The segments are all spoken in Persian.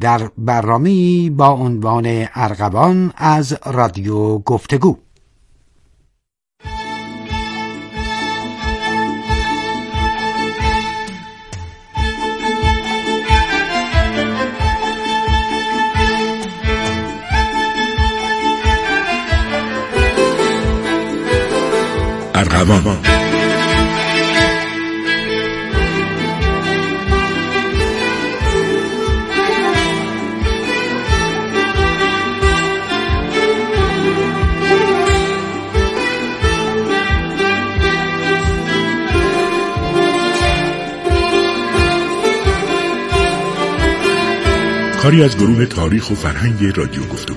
در برنامه‌ای با عنوان ارغوان از رادیو گفتگو. ارغوان. کاری از گروه تاریخ و فرهنگ رادیو گفتگو.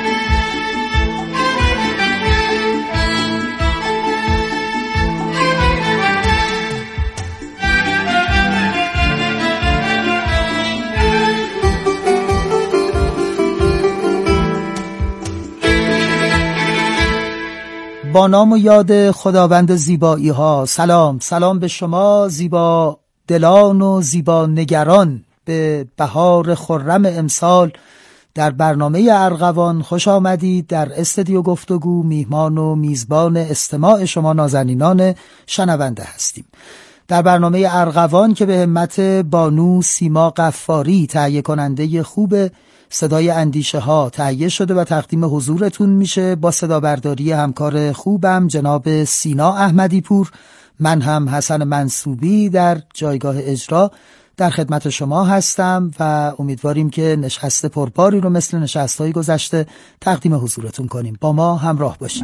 با نام و یاد خداوند زیبایی ها. سلام به شما زیبا دلان و زیبا نگران. به بهار خرم امسال در برنامه ارغوان خوش آمدید. در استودیو گفتگو میهمان و میزبان استماع شما نازنینان شنونده هستیم. در برنامه ارغوان که به همت بانو سیما غفاری تهیه کننده خوب صدای اندیشه ها تهیه شده و تقدیم حضورتون میشه با صدا برداری همکار خوبم جناب سینا احمدی پور. من هم حسن منصوبی در جایگاه اجرا در خدمت شما هستم و امیدواریم که نشست پرباری رو مثل نشست‌های گذشته تقدیم حضورتون کنیم. با ما همراه باشید.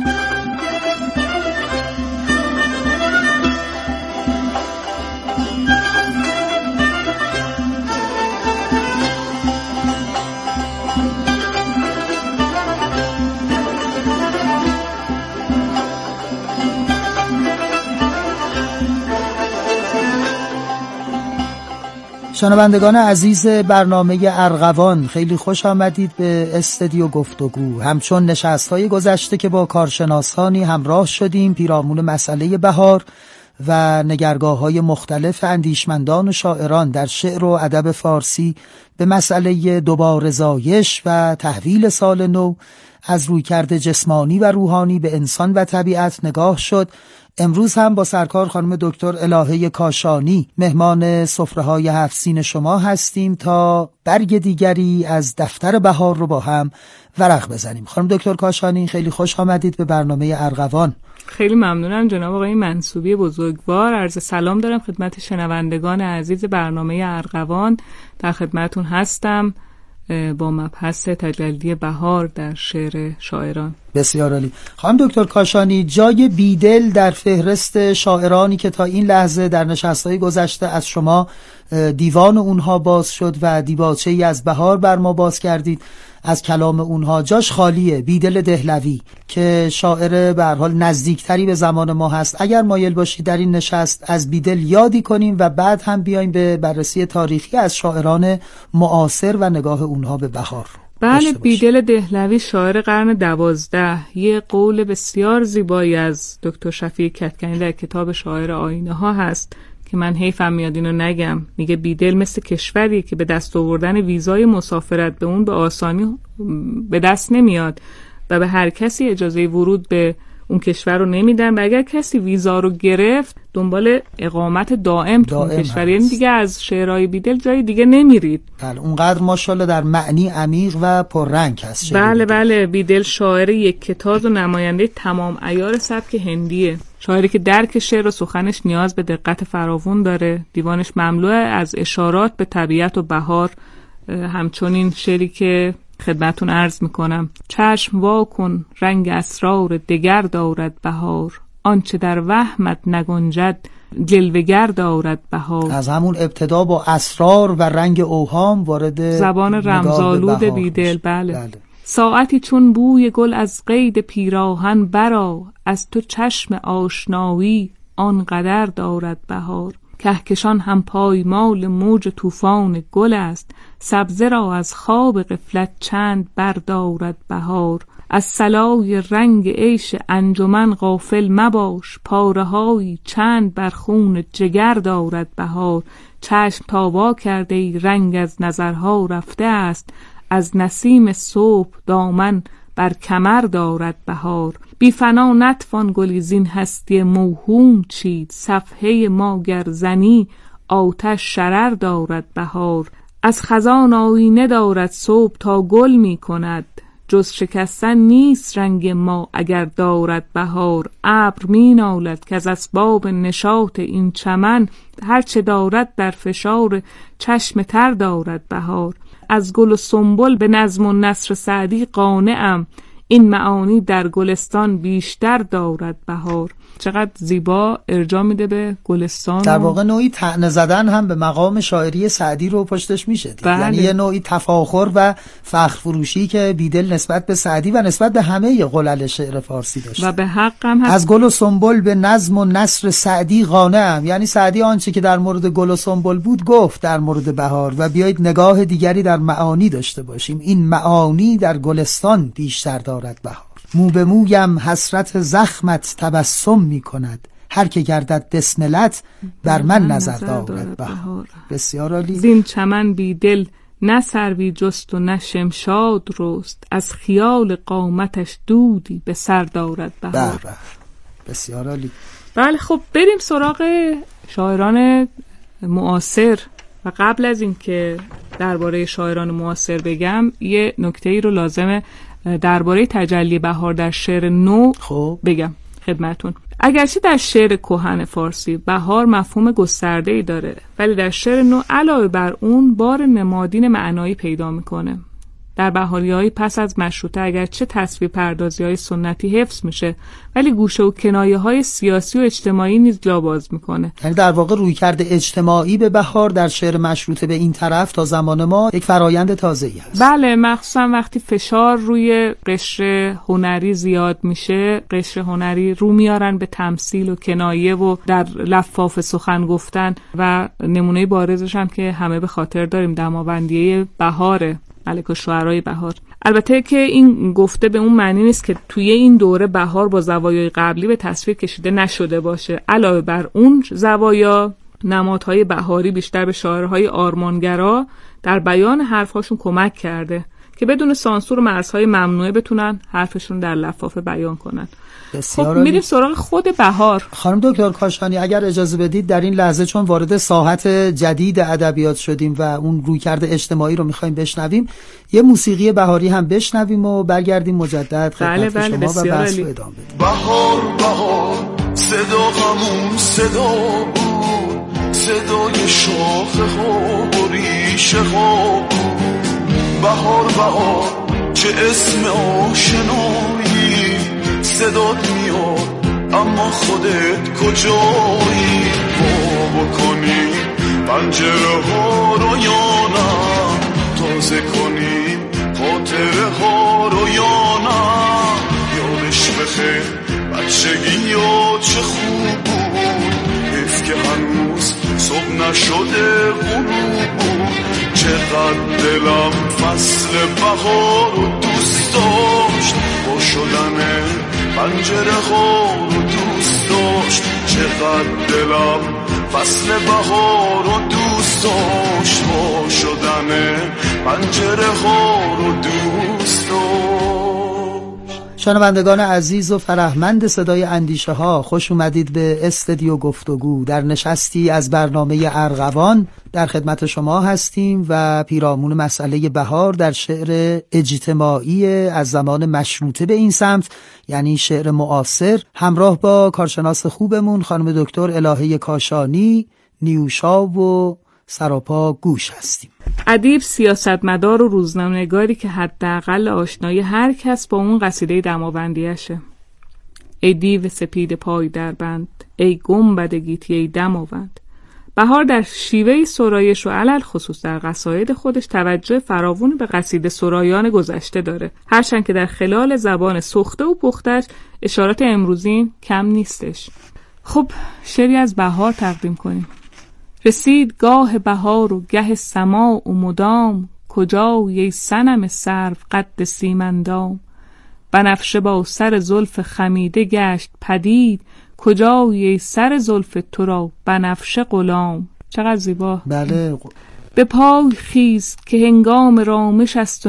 شنوندگان عزیز برنامه ارغوان، خیلی خوش آمدید به استودیو گفتگو. همچون نشست‌های گذشته که با کارشناسانی همراه شدیم پیرامون مسئله بهار و نگرگاه‌های مختلف اندیشمندان و شاعران در شعر و ادب فارسی به مسئله دوباره زایش و تحویل سال نو از رویکرد جسمانی و روحانی به انسان و طبیعت نگاه شد. امروز هم با سرکار خانم دکتر الهه کاشانی مهمان سفره‌های هفت سین شما هستیم تا برگ دیگری از دفتر بهار رو با هم ورق بزنیم. خانم دکتر کاشانی خیلی خوش آمدید به برنامه ارغوان. خیلی ممنونم جناب آقای منصوبی بزرگوار. عرض سلام دارم خدمت شنوندگان عزیز برنامه ارغوان. در خدمتون هستم با مبحث تجلی بهار در شعر شاعران. بسیار عالی. خانم دکتر کاشانی، جای بیدل در فهرست شاعرانی که تا این لحظه در نشست‌های گذشته از شما دیوان اونها باز شد و دیباچه‌ای از بهار بر ما باز کردید، از کلام اونها جاش خالیه. بیدل دهلوی که شاعر به هر حال نزدیکتری به زمان ما هست، اگر مایل باشید در این نشست از بیدل یادی کنیم و بعد هم بیایم به بررسی تاریخی از شاعران معاصر و نگاه اونها به بهار. بله، بیدل دهلوی شاعر قرن 12. یه قول بسیار زیبایی از دکتر شفیع کدکنی در کتاب شاعر آینه ها هست که من حیفم میاد اینو نگم. میگه بیدل مثل کشوریه که به دست آوردن ویزای مسافرت به اون به آسانی به دست نمیاد و به هر کسی اجازه ورود به اون کشور رو نمیدن و اگر کسی ویزا رو گرفت دنبال اقامت دائم تو اون کشور، یعنی دیگه از شعرهای بیدل جای دیگه نمیرید. بله، اونقدر ماشاءالله در معنی عمیق و پررنگ هست. بله بیدل شاعر یک کتاز و نماینده تمام عیار سبک هندیه. شاعری که درک شعر و سخنش نیاز به دقت فراوان داره. دیوانش مملو از اشارات به طبیعت و بهار. همچنین شعری که خدمتون عرض میکنم: چشم وا کن رنگ اسرار دگر دارد بهار، آنچه در وهمت نگنجد جلوگر دارد بهار. از همون ابتدا با اسرار و رنگ اوهام وارد زبان رمزآلود بیدل. بله. ساعتی چون بوی گل از قید پیراهن برآ، از تو چشم آشنایی آنقدر دارد بهار. کهکشان هم پایمال موج طوفان گل است، سبزه را از خواب غفلت چند بردارد بهار. از صلای رنگ عیش انجمن غافل مباش، پاره‌هایی چند بر خون جگر دارد بهار. چشم تا وا کرده ای رنگ از نظرها رفته است، از نسیم صبح دامن بر کمر دارد بهار. بی فنا نتوان گلی زین هستی موهوم چید، صفحه ما گر زنی آتش شرر دارد بهار. از خزان آیینه دارد صبح تا گل می کند، جز شکستن نیست رنگ ما اگر دارد بهار. ابر می نالد که از اسباب نشاط این چمن، هرچه دارد در فشار چشم تر دارد بهار. از گل و سنبل به نظم و نثر سعدی قانعم، این معانی در گلستان بیشتر دارد بهار. چقدر زیبا ارجاع میده به گلستان. در واقع نوعی طعنه زدن هم به مقام شاعری سعدی رو پشتش میشه. یعنی یه نوعی تفاخر و فخر فروشی که بیدل نسبت به سعدی و نسبت به همه غلل شعر فارسی داشته. و به حق هم هست. از گل و سنبل به نظم و نثر سعدی قانعم، یعنی سعدی آنچه که در مورد گل و سنبل بود گفت در مورد بهار. و بیایید نگاه دیگری در معانی داشته باشیم. این معانی در گلستان بیشتر دارد بهار. مو به مویم حسرت زخمت تبسم می کند، هر که گردد بسملت بر من نظر دارد بهار. بسیار عالی. زین چمن بی دل نه سروی جست و نه شمشاد رست، از خیال قامتش دودی به سر دارد بهار. بسیار عالی. بله خب بریم سراغ شاعران معاصر. و قبل از این که درباره شاعران معاصر بگم، یه نکته‌ای رو لازمه درباره تجلی بهار در شعر نو بگم خدمتون. اگرچه در شعر کهن فارسی بهار مفهوم گسترده‌ای داره، ولی در شعر نو علاوه بر اون بار نمادین معنایی پیدا میکنه. در بهاری‌های پس از مشروطه اگرچه تصویر پردازی‌های سنتی حفظ میشه، ولی گوشه و کنایه‌های سیاسی و اجتماعی نیز جا باز میکنه. یعنی در واقع رویکرد اجتماعی به بهار در شعر مشروطه به این طرف تا زمان ما یک فرایند تازه‌ای هست. بله، مخصوصا وقتی فشار روی قشر هنری زیاد میشه، قشر هنری رو میارن به تمثیل و کنایه و در لفاف سخن گفتن. و نمونه بارزش هم که همه به خاطر داریم دماوندی بهاره، ملک الشعرای بهار. البته که این گفته به اون معنی نیست که توی این دوره بهار با زوایای قبلی به تصویر کشیده نشده باشه. علاوه بر اون زوایا، نمادهای بهاری بیشتر به شاعرهای آرمانگرا در بیان حرفاشون کمک کرده که بدون سانسور و مرزهای ممنوعه بتونن حرفشون در لفافه بیان کنن. خب میریم سراغ خود بهار. خانم دکتر کاشانی اگر اجازه بدید در این لحظه چون وارد ساحت جدید ادبیات شدیم و اون رویکرد اجتماعی رو میخوایم بشنویم، یه موسیقی بهاری هم بشنویم و برگردیم مجدد خدمت شما و بحث رو ادامه بدیم. بهار بهار صدا همون صدا بود، صدای شاخه ها و ریشه ها بود. بهار بهار چه اسم آشنایی، صدات میاد اما خودت کجایی؟ وا بکنی پنجره ها رو یا نه، تازه کنی خاطره ها رو یا نه. یادش بخیر بچگی یا چه خوب بود، حیف که هنوز صبح نشده غروب بود. چقدر دلم فصل بهار رو دوست داشت، با شدن پنجره ها رو دوست داشت. چقدر دلم فصل بهار رو دوست داشت، با شدن پنجره ها رو دوست داشت. شنوندگان عزیز و فرهمند صدای اندیشه ها، خوش اومدید به استودیو گفتگو. در نشستی از برنامه ارغوان در خدمت شما هستیم و پیرامون مسئله بهار در شعر اجتماعی از زمان مشروطه به این سمت، یعنی شعر معاصر، همراه با کارشناس خوبمون خانم دکتر الهه کاشانی، نیوشا و سراپا گوش هستیم. ادیب، سیاستمدار و روزنامه‌نگاری که حداقل آشنای هر کس با اون قصیده دماوندیشه. ای دیو سپید پای در بند، ای گنبد گیتی ای دماوند. بهار در شیوه سرایش و علل خصوص در قصاید خودش توجه فراوانی به قصیده سرایان گذشته داره، هرچند که در خلال زبان سخته و پختش اشارات امروزین کم نیستش. خب شعری از بهار تقدیم کنیم. رسید گاه بهار و گه سماع و مدام، کجای ای صنم سرو قد سیمندام. بنفشه با سر زلف خمیده گشت پدید، کجای ای سر زلف تو را بنفشه غلام. چقدر زیبا. بله. به پای خیز که هنگام رامش است و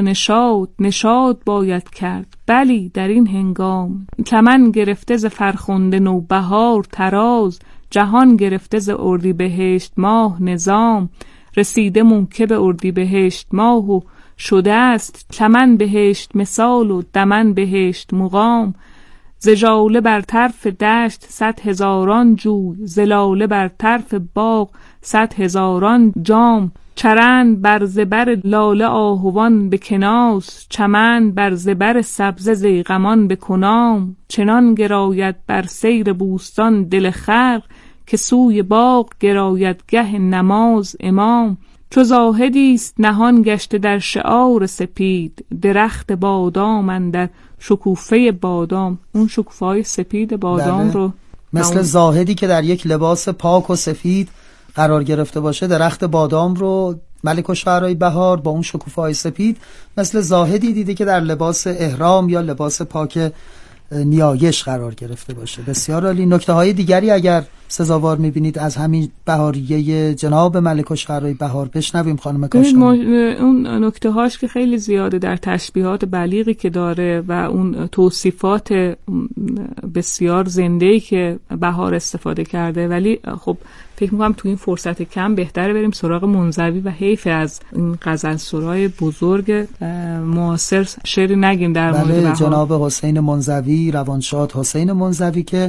نشاد باید کرد، بلی در این هنگام. چمن گرفته ز فرخنده نوبهار طراز، جهان گرفته ز اردیبهشت ماه نظام. رسیده موکب اردیبهشت ماه و شده است چمن بهشت مثال و دمن بهشت مقام. ز ژاله بر طرف دشت 100,000 جوی، ز لاله بر طرف باغ 100,000 جام. چرند بر زبر لاله آهوان به کناس، چمن بر زبر سبزه ضیغمان به کنام. چنان گراید بر سیر بوستان دل خلق، که سوی باغ گراید گه نماز امام. چو زاهدیست نهان گشته در شعار سپید، درخت بادام اندر شکوفه بادام. اون شکوفه‌های سپید بادام رو مثل زاهدی که در یک لباس پاک و سفید قرار گرفته باشه، درخت بادام رو ملک الشعرای بهار با اون شکوفه‌های سپید مثل زاهدی دیده که در لباس احرام یا لباس پاک نیایش قرار گرفته باشه. بسیار عالی. نکته‌های دیگری اگر سزاوار می‌بینید از همین بهاریه جناب ملک الشعرای بهار بشنویم خانم کاشانی. اون نکته‌هاش که خیلی زیاده در تشبیهات بلیغی که داره و اون توصیفات بسیار زنده‌ای که بهار استفاده کرده، ولی خب فکر می‌کنم تو این فرصت کم بهتره بریم سراغ منزوی و حیف از این غزلسرای بزرگ معاصر شعری نگیم در مورد بهار. جناب حسین منزوی، روانشاد حسین منزوی که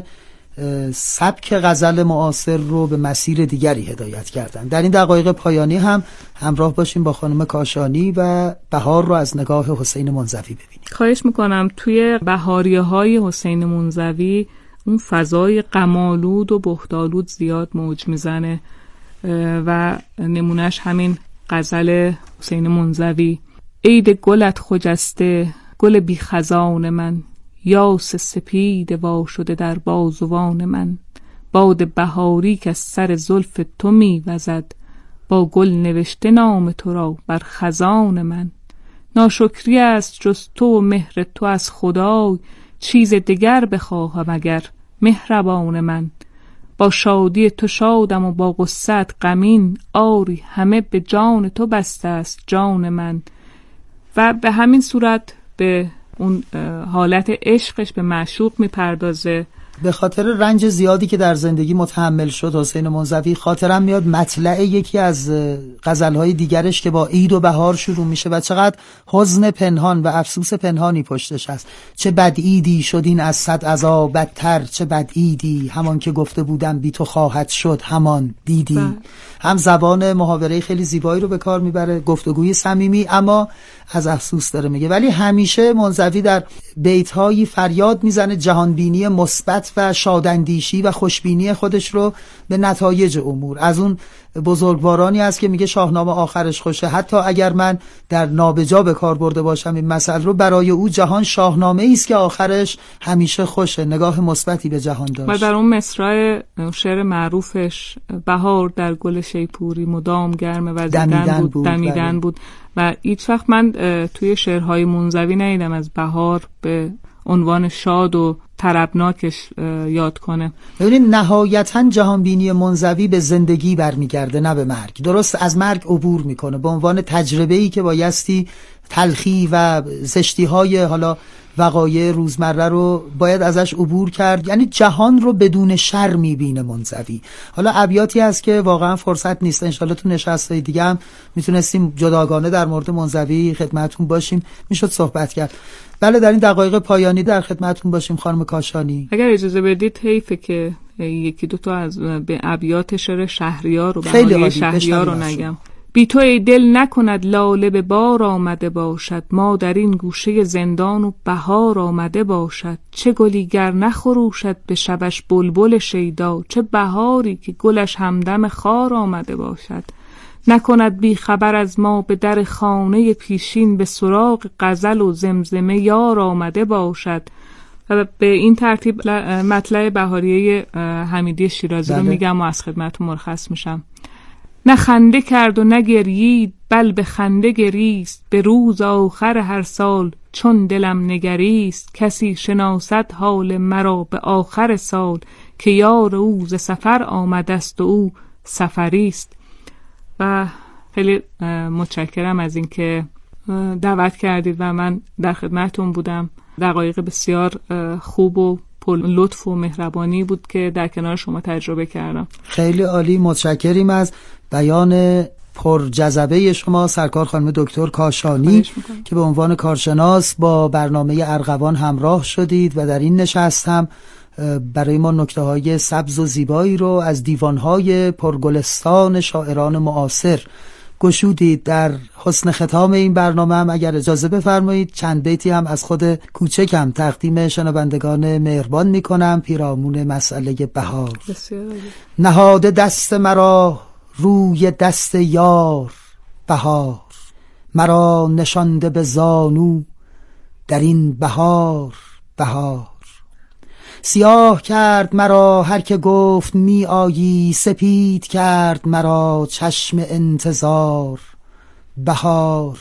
سبک غزل معاصر رو به مسیر دیگری هدایت کردن. در این دقایق پایانی هم همراه باشیم با خانم کاشانی و بهار رو از نگاه حسین منزوی ببینیم. خواهش میکنم. توی بهاریه‌های حسین منزوی اون فضای غم‌آلود و بهت‌آلود زیاد موج میزنه و نمونهش همین غزل حسین منزوی: عید گلت خجسته گل بی خزان من، یاس سپید وا شده در بازوان من. باد بهاری که از سر زلف تو می وزد، با گل نوشته نام تو را بر خزان من. ناشکری است جز تو و مهر تو از خدای، چیز دگر بخواهم اگر مهربان من. با شادی تو شادم و با غصت غمین، آری همه به جان تو بسته است جان من. و به همین صورت به اون حالت عشقش به معشوق میپردازه. به خاطر رنج زیادی که در زندگی متحمل شد حسین منزوی، خاطرم میاد مطلع یکی از غزلهای دیگرش که با عید و بهار شروع میشه و چقدر حزن پنهان و افسوس پنهانی پشتش هست. چه بد عیدی شد این از 100 عزا بدتر، چه بد عیدی همان که گفته بودم بی تو خواهد شد همان دیدی. هم زبان محاوره خیلی زیبایی رو به کار میبره، گفتگوی صمیمی، اما از افسوس داره میگه. ولی همیشه منزوی در بیت‌هایی فریاد میزنه جهانبینی مثبت و شاداندیشی و خوشبینی خودش رو به نتایج امور. از اون بزرگوارانی است که میگه شاهنامه آخرش خوشه، حتی اگر من در نابجا به کار برده باشم این مسئله رو، برای او جهان شاهنامه‌ای است که آخرش همیشه خوشه. نگاه مثبتی به جهان داشت. و در اون مصرع شعر معروفش: بهار در گل شیپوری مدام گرم وزیدن بود دمیدن بود. و هیچ وقت من توی شعرهای منزوی ندیدم از بهار به عنوان شاد و طربناکش یاد کنه. ببینید نهایتاً جهانبینی منزوی به زندگی برمیگرده نه به مرگ. درست از مرگ عبور میکنه به عنوان تجربه‌ای که بایستی تلخی و زشتی‌های حالا وقایع روزمره رو باید ازش عبور کرد. یعنی جهان رو بدون شر میبینه منزوی. حالا ابیاتی هست که واقعا فرصت نیست، انشالله تو نشست‌های دیگه هم میتونستیم جداگانه در مورد منزوی خدمتتون باشیم، میشد صحبت کرد. بله در این دقایق پایانی در خدمتتون باشیم خانم کاشانی. اگر اجازه بدید حیفه که یکی دو تا از به ابیات شعر شهریار و بهاری شهریار رو نگم. بی تو ای دل نکند لاله به بار آمده باشد، ما در این گوشه زندان و بهار آمده باشد. چه گلی گر نخروشد به شبش بلبل شیدا، چه بهاری که گلش همدم خار آمده باشد. نکند بی خبر از ما به در خانه پیشین، به سراغ غزل و زمزمه یار آمده باشد. و به این ترتیب مطلع بهاریه حمیدی شیرازی رو میگم و از خدمتتون مرخص میشم. نه خنده کرد و نه گرید، بل به خنده گریست. به روز آخر هر سال چون دلم نگریست. کسی شناسد حال مرا به آخر سال، که یار او ز سفر آمده است و او سفریست. و خیلی متشکرم از اینکه دعوت کردید و من در خدمتتون بودم. دقایق بسیار خوب و پر لطف و مهربانی بود که در کنار شما تجربه کردم. خیلی عالی، متشکریم از بیان پر جذبه شما سرکار خانم دکتر کاشانی که به عنوان کارشناس با برنامه ارغوان همراه شدید و در این نشست هم برای ما نکته‌های سبز و زیبایی رو از دیوان‌های پرگلستان شاعران معاصر گشودید. در حسن ختام این برنامه هم اگر اجازه بفرمایید چند بیتی هم از خود کوچکم تقدیم شنوندگان مهربان میکنم. پیرامون مسئله بهار. نهاده دست مرا روی دست یار بهار، مرا نشانده به زانو در این بهار بهار. سیاه کرد مرا هر که گفت می آیی، سپید کرد مرا چشم انتظار بهار.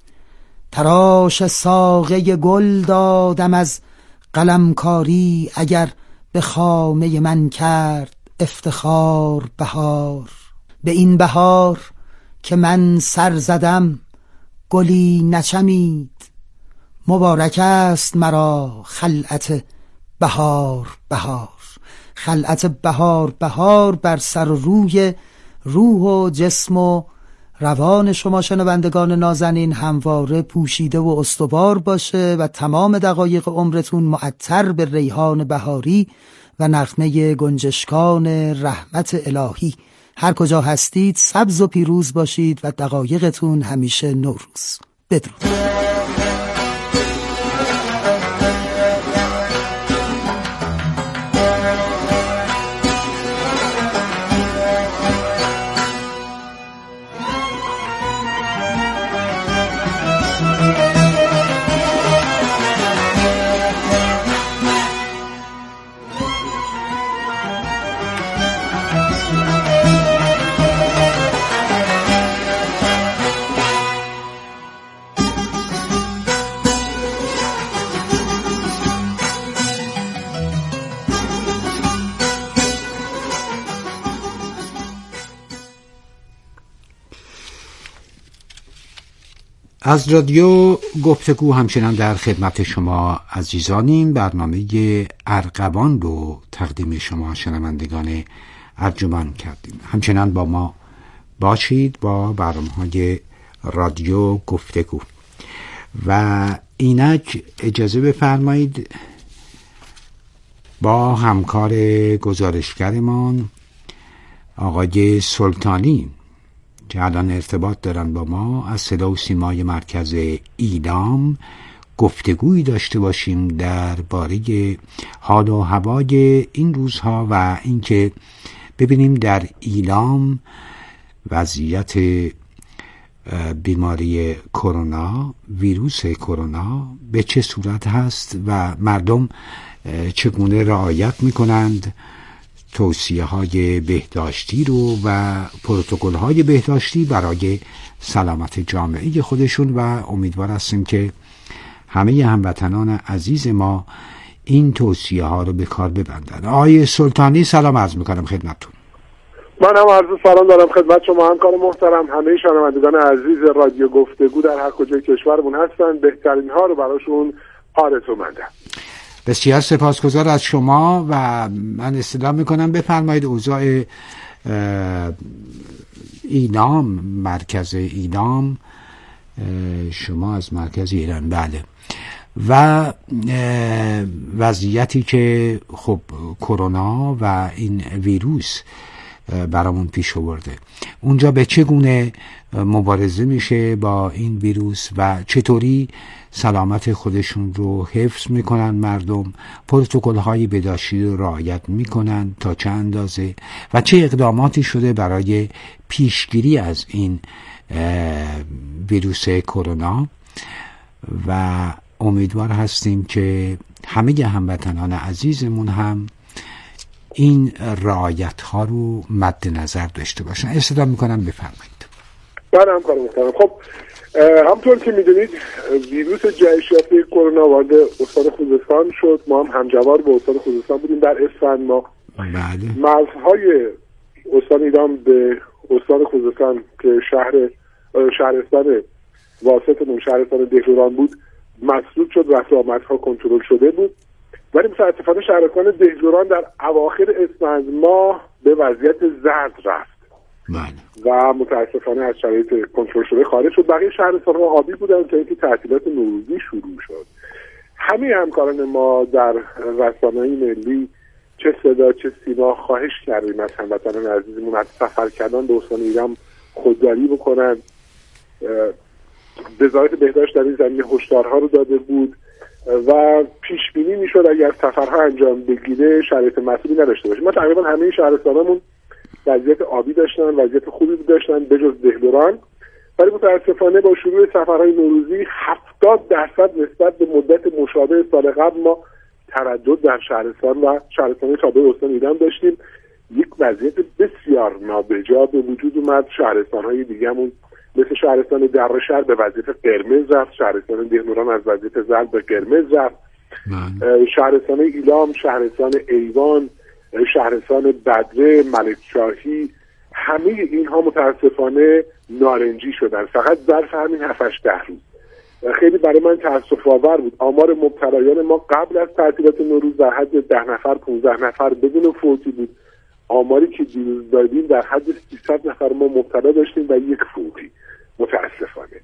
تراش ساقه گل دادم از قلمکاری، اگر به خامه من کرد افتخار بهار. به این بهار که من سر زدم گلی نچمید، مبارک است مرا خلعت بهار بهار. خلعت بهار بهار بر سر و روی روح و جسم و روان شما شنوندگان نازنین همواره پوشیده و استوار باشه و تمام دقایق عمرتون معطر به ریحان بهاری و نغمه گنجشکان رحمت الهی. هر کجا هستید سبز و پیروز باشید و دقایقتون همیشه نوروز. بدرود. از رادیو گفتگو همچنان در خدمت شما عزیزانیم. برنامه ارغوان رو تقدیم شما شنوندگان ارجمند کردیم. همچنان با ما باشید با برنامه‌های رادیو گفتگو. و اینک اجازه بفرمایید با همکار گزارشگرمان آقای سلطانی که الان ارتباط دارن با ما از صدا و سیمای مرکز ایلام گفتگویی داشته باشیم درباره حال و هوای این روزها و اینکه ببینیم در ایلام وضعیت بیماری کرونا، ویروس کرونا به چه صورت هست و مردم چگونه رعایت میکنند توصیه های بهداشتی رو و پروتکل های بهداشتی برای سلامت جامعه خودشون و امیدوار هستیم که همه هموطنان عزیز ما این توصیه ها رو به کار ببندن. آقای سلطانی سلام عرض میکنم خدمتتون. من هم عرض سلام دارم خدمت شما همکار محترم، همه شنوندگان عزیز رادیو گفتگو در هر کجای کشورمون هستن. بهترین ها رو براشون آرزومندم. بسیار سپاسگزار از شما و من استدعا میکنم بفرمایید اوضاع ایلام، مرکز ایلام، شما از مرکز ایران، بله، و وضعیتی که خب کرونا و این ویروس برامون پیش آورده، اونجا به چگونه مبارزه میشه با این ویروس و چطوری سلامت خودشون رو حفظ میکنن مردم، پروتکل های بهداشتی رو رعایت میکنن تا چه اندازه و چه اقداماتی شده برای پیشگیری از این ویروس کرونا. و امیدوار هستیم که همه هموطنان عزیزمون هم این رعایت ها رو مد نظر داشته باشن. استفاده میکنم، بفرمایید. بله همکار محترم. خب همطور که میدونید ویروس جهش یافته کرونا وارد استان خوزستان شد. ما هم همجوار با استان خوزستان بودیم در اسفند ماه. بله. مرزهای استان ایران به استان خوزستان که شهرستان واسطمون شهرستان دهلوران بود مسدود شد، رفت و آمدها کنترل شده بود، ولی متاسفانه شهرستان دهلوران در اواخر اسفند ماه به وضعیت زرد رفت. بله. و متاسفانه از شرایط کنترل شده خارج شد. بقیه شهرستان‌ها آبی بودن تا اینکه تعطیلات نوروزی شروع شد. همه همکاران ما در رسانه‌های ملی چه صدا چه سیما خواهش کردیم از هموطنان عزیزمون از سفر کردن به استان ایران خودداری بکنن. وزارت بهداشت در این زمینه هشدارها رو داده بود و پیش بینی میشد اگر سفرها انجام بگیره شرایط مسئولی نداشته باشه. ما تقریبا همه شهرستانمون وضعیت آبی داشتن، وضعیت خوبی داشتن به جز دهلوران، ولی متاسفانه با شروع سفرهای نوروزی 70% نسبت به مدت مشابه سال قبل ما تردد در شهرستان و شهرستان تابع استان ایران داشتیم. یک وضعیت بسیار نابجا به وجود اومد. شهرستان‌های دیگه‌مون مثل شهرستان درشهر به وضعیت قرمز رفت، شهرستان دهلوران از وضعیت زرد به قرمز رفت، شهرستان ایلام، شهرستان ایوان، شهرستان بدره، ملکشاهی، همه اینها متاسفانه نارنجی شدن فقط ظرف همین 7-8 روز. خیلی برای من تأسف آور بود. آمار مبتلایان ما قبل از تعطیلات نوروز در حد 10 نفر 15 نفر بدون فوتی بود. آماری که دیروز دادیم در حد 300 نفر ما مبتلا داشتیم و 1 فوتی متاسفانه.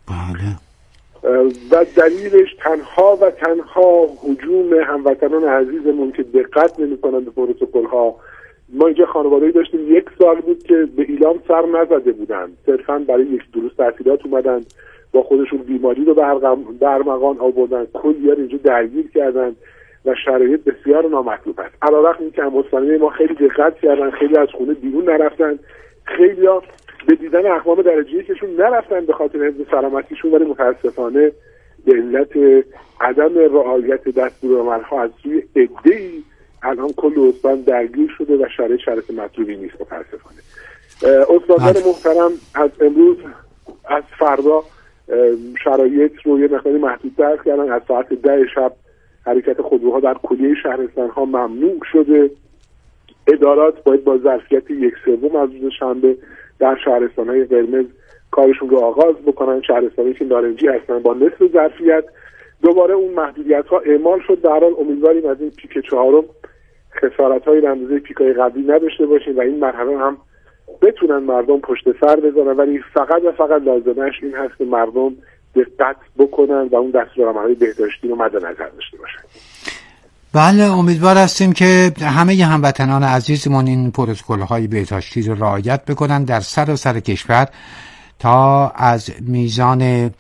و دلیلش تنها و تنها هجوم هموطنان عزیزمون که دقت نمی‌کنن به پروتکل‌ها. ما اینجا خانواده‌ای داشتیم 1 سال بود که به ایلام سر نزده بودن، صرفاً برای 1 روز تعطیلات اومدن، با خودشون بیماری رو برمغان آوردن، کلی‌ها اینجا درگیر کردن و شرایط بسیار نامطلوب است. علیرغم اینکه هم‌وطنان ما خیلی دقت کردن، خیلی از خونه بیرون نرفتن، خیلی‌ها به دیدن اقوام درجه‌ای کهشون نرفتن به خاطر حفظ سلامتیشون، ولی متاسفانه به علت عدم رعایت دستورالعمل‌ها از سوی عده‌ای الان کل استان درگیر شده و شرایط مطلوبی نیست متاسفانه. استادان محترم از امروز از فردا شرایط رو یه مقداری محدودتر کردن. از ساعت 10 شب حرکت خودروها در کلیه شهرستان‌ها ممنوع شده. ادارات باید با ظرفیت 1/3 از روز شنبه در شهرستان‌های قرمز کارشون رو آغاز بکنن. شهرستانی که نارنجی هستن با نصف ظرفیت دوباره اون محدودیت‌ها اعمال شد. در حال امیدواریم از این پیک 4 خسارت‌های اندازه پیک‌های قبلی نداشته باشیم و این مرحله هم بتونن مردم پشت سر بذارن، ولی فقط و فقط لازمش این هست که مردم دقت بکنن و اون دستورالعمل‌های بهداشتی رو مد نظر داشته باشن. بله، امیدوار هستیم که همه هموطنان عزیزمون این پروتکل‌های بهداشتی رو رعایت بکنن در سراسر کشور تا از میزان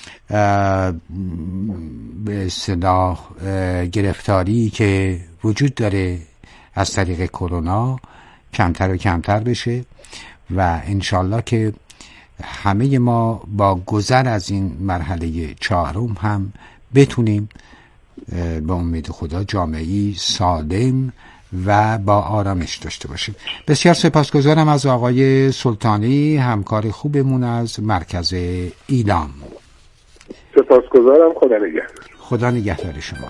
به اصطلاح گرفتاری که وجود داره از طریق کرونا کمتر و کمتر بشه و انشالله که همه ما با گذر از این مرحله 4 هم بتونیم به امید خدا جامعه‌ای سالم و با آرامش داشته باشیم. بسیار سپاسگزارم از آقای سلطانی، همکار خوبمون از مرکز ایلام. سپاسگزارم. خدا نگهدار. خدا نگهدار شما.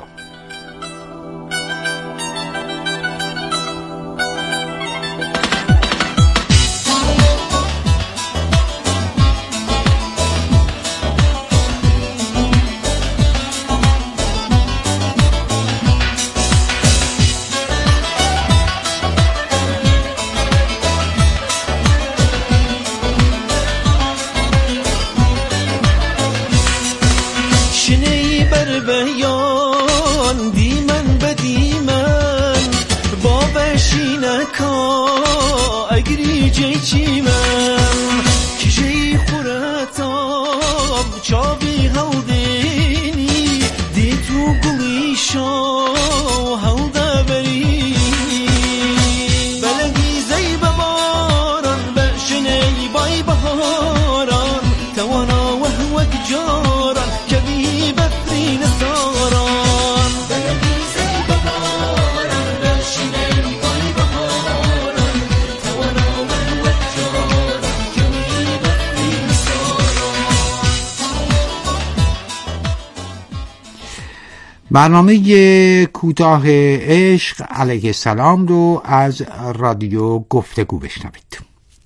برنامه کوتاه عشق علیه السلام رو از رادیو گفتگو بشنوید.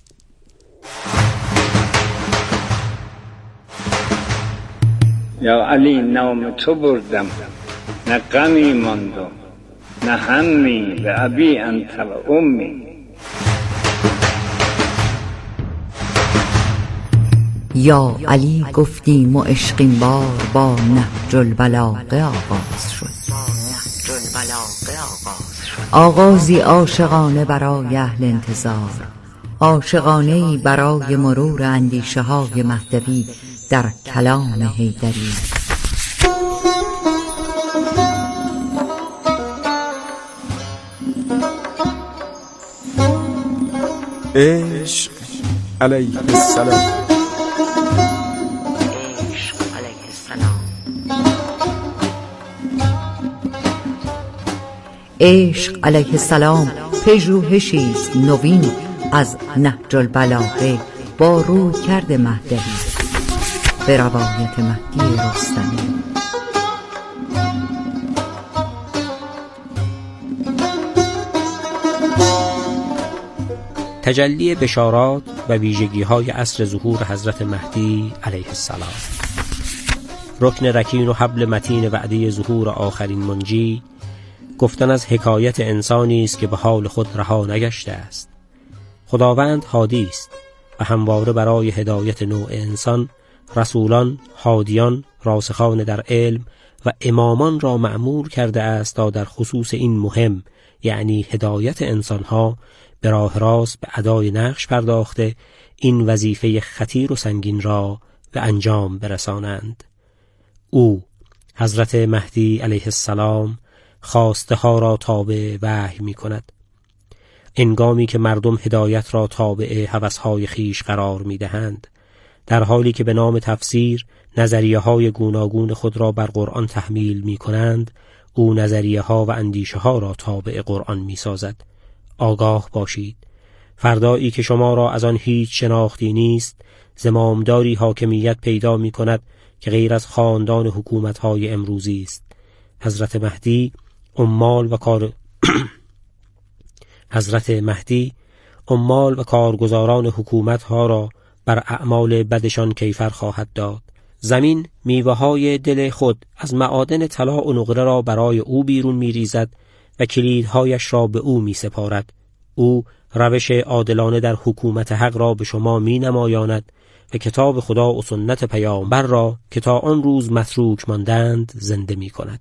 یا علی نام تو بردم، نه غمی ماندم، نه همی به ابی انت و امی. یا علی گفتیم و عشقین بار با نهج البلاغه آغاز شد. آغازی عاشقانه برای اهل انتظار، عاشقانه‌ای برای مرور اندیشه های مهدوی در کلام حیدری. عشق علیه السلام. عشق علیه السلام پژوهشیست نوین از نهج البلاغه با رویکرد مهدوی به روایت مهدی رستمی. تجلی بشارات و ویژگی‌های عصر ظهور حضرت مهدی علیه السلام. رکن رکین و حبل متین وعده ظهور آخرین منجی، گفتن از حکایت انسانی است که به حال خود رها نگشته است. خداوند هادی است و همواره برای هدایت نوع انسان رسولان، هادیان، راسخان در علم و امامان را مأمور کرده است تا در خصوص این مهم، یعنی هدایت انسانها، به راه راست به ادای نقش پرداخته این وظیفه خطیر و سنگین را به انجام برسانند. او حضرت مهدی علیه السلام خواسته ها را تابع وحی می کند. انگامی که مردم هدایت را تابع هوس‌های خیش قرار می دهند، در حالی که به نام تفسیر نظریه های گوناگون خود را بر قرآن تحمیل می کنند، او نظریه ها و اندیشه ها را تابع قرآن می سازد. آگاه باشید، فردایی که شما را از آن هیچ شناختی نیست، زمامداری حاکمیت پیدا می کند که غیر از خاندان حکومت‌های امروزی است. حضرت مهدی عمال و کارگزاران حکومت‌ها را بر اعمال بدشان کیفر خواهد داد. زمین میوه‌های دل خود از معادن طلا و نقره را برای او بیرون می‌ریزد و کلیدهایش را به او می‌سپارد. او روش عادلانه در حکومت حق را به شما می‌نمایاند و کتاب خدا و سنت پیامبر را که تا آن روز متروک ماندند زنده می‌کند.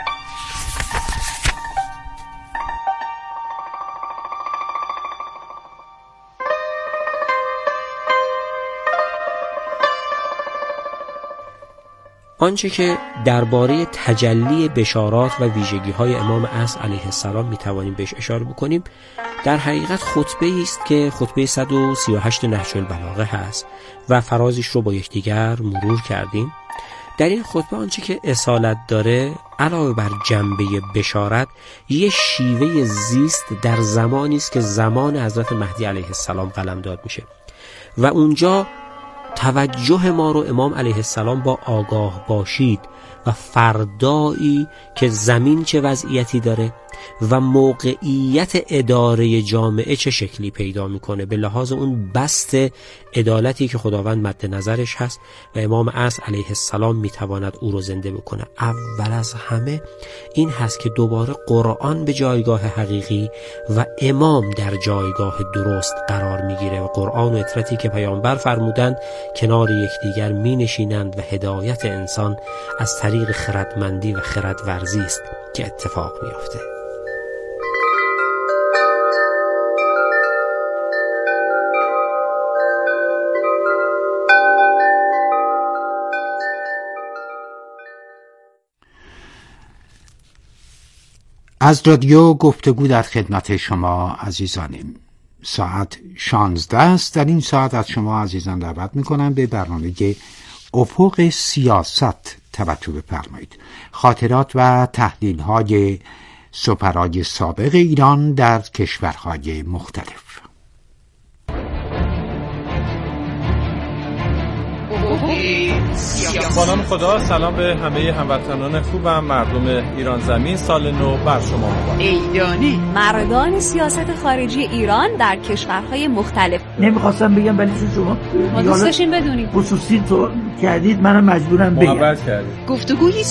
آنچه که درباره تجلی بشارات و ویژگی‌های امام عصر علیه السلام می‌توانیم بهش اشاره بکنیم، در حقیقت خطبه است که خطبه 138 نهج البلاغه هست و فرازش رو با یکدیگر مرور کردیم. در این خطبه آنچه که اصالت داره، علاوه بر جنبه بشارت، یه شیوه زیست در زمانی است که زمان حضرت مهدی علیه السلام قلمداد میشه و اونجا توجه ما رو امام علیه السلام با آگاه باشید و فردایی که زمین چه وضعیتی داره و موقعیت اداره جامعه چه شکلی پیدا میکنه به لحاظ اون بست عدالتی که خداوند مد نظرش هست و امام عصر علیه السلام میتواند او رو زنده بکنه. اول از همه این هست که دوباره قرآن به جایگاه حقیقی و امام در جایگاه درست قرار میگیره و قرآن و اطرتی که پیامبر فرمودند کنار یکدیگر می نشینند و هدایت انسان از طریق خردمندی و خردورزی است که اتفاق میافته. از رادیو گفتگو در خدمت شما عزیزانیم. ساعت 16 است. در این ساعت از شما عزیزان دعوت میکنم به برنامه افق سیاست توجه بفرمایید. خاطرات و تحلیل های سفرای سابق ایران در کشورهای مختلف. افقی با نام خدا. سلام به همه هموطنان خوبم، مردم ایران زمین. سال نو بر شما مبارک. ایدانی مردان سیاست خارجی ایران در کشورهای مختلف. نمیخواستم بگم ولی چون شما ما دوست داشتیم بدونیم خصوصی تو کردید منم مجبورم بگم. محبت کردید. گفتگویی